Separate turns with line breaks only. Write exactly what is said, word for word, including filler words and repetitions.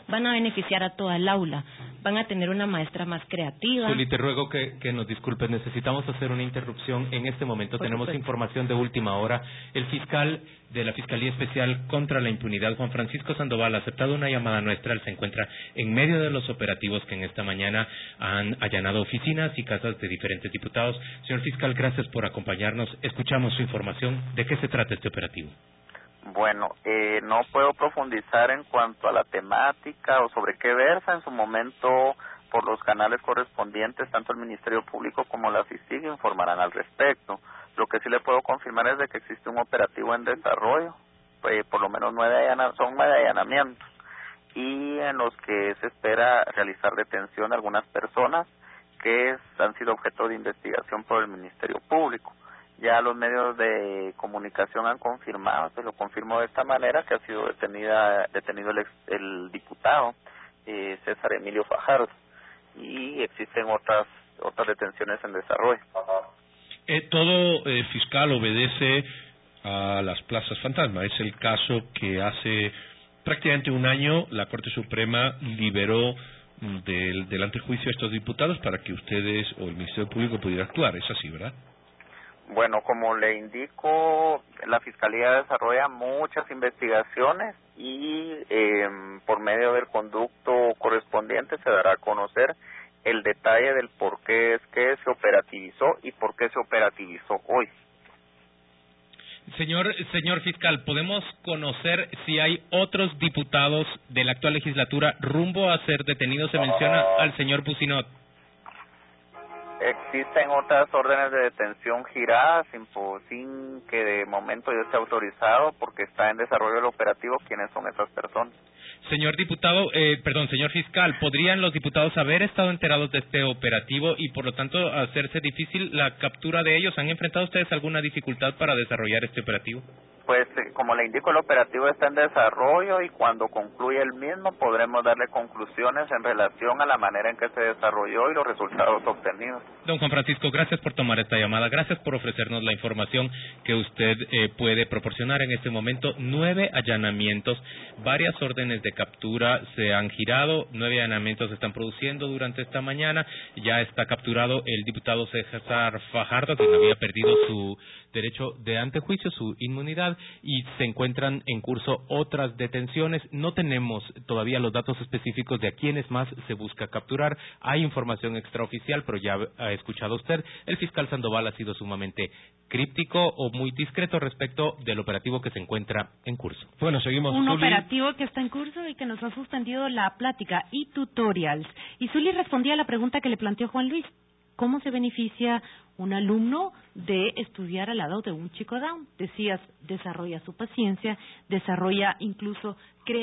van a beneficiar a toda el aula, van a tener una maestra más creativa.
Zuli, te ruego que, que nos disculpes, necesitamos hacer una interrupción. En este momento
Por
tenemos
supuesto.
información de última hora. El fiscal de la Fiscalía Especial contra la Impunidad, Juan Francisco Sandoval, ha aceptado una llamada nuestra. Él se encuentra en medio de los operativos que en esta mañana han allanado oficinas y casas de diferentes diputados. Señor fiscal, gracias por acompañarnos. Escuchamos su información. ¿De qué se trata este operativo?
Bueno, eh, no puedo profundizar en cuanto a la temática o sobre qué versa. En su momento, por los canales correspondientes, tanto el Ministerio Público como la FICIG informarán al respecto. Lo que sí le puedo confirmar es de que existe un operativo en desarrollo, eh, por lo menos nueve allana, son nueve allanamientos, y en los que se espera realizar detención de algunas personas que han sido objeto de investigación por el Ministerio Público. Ya los medios de comunicación han confirmado, se lo confirmo de esta manera, que ha sido detenida, detenido el, ex, el diputado eh, César Emilio Fajardo, y existen otras otras detenciones en desarrollo.
Eh, todo eh, fiscal obedece a las plazas fantasma. Es el caso que hace prácticamente un año la Corte Suprema liberó del, del antejuicio a estos diputados para que ustedes o el Ministerio Público pudiera actuar. Es así, ¿verdad?
Bueno, como le indico, la Fiscalía desarrolla muchas investigaciones y eh, por medio del conducto correspondiente se dará a conocer el detalle del por qué es que se operativizó y por qué se operativizó hoy.
Señor, señor fiscal, ¿podemos conocer si hay otros diputados de la actual legislatura rumbo a ser detenidos? Se menciona al señor Bucinot.
Existen otras órdenes de detención giradas sin, sin que de momento yo esté autorizado porque está en desarrollo el operativo quiénes son esas personas.
Señor diputado, eh, perdón, señor fiscal, ¿podrían los diputados haber estado enterados de este operativo y por lo tanto hacerse difícil la captura de ellos? ¿Han enfrentado ustedes alguna dificultad para desarrollar este operativo?
Pues eh, como le indico, el operativo está en desarrollo y cuando concluya el mismo podremos darle conclusiones en relación a la manera en que se desarrolló y los resultados obtenidos.
Don Juan Francisco, gracias por tomar esta llamada, gracias por ofrecernos la información que usted eh, puede proporcionar en este momento. Nueve allanamientos, varias órdenes de captura se han girado, nueve allanamientos se están produciendo durante esta mañana. Ya está capturado el diputado César Fajardo, quien había perdido su derecho de antejuicio, su inmunidad, y se encuentran en curso otras detenciones. No tenemos todavía los datos específicos de a quiénes más se busca capturar. Hay información extraoficial, pero ya ha escuchado usted, el fiscal Sandoval ha sido sumamente críptico o muy discreto respecto del operativo que se encuentra en curso.
Bueno, seguimos.
Un
Zuli.
operativo que está en curso y que nos ha suspendido la plática y tutorials. Y Zuli respondía a la pregunta que le planteó Juan Luis. ¿Cómo se beneficia un alumno de estudiar al lado de un chico Down? Decías, desarrolla su paciencia, desarrolla incluso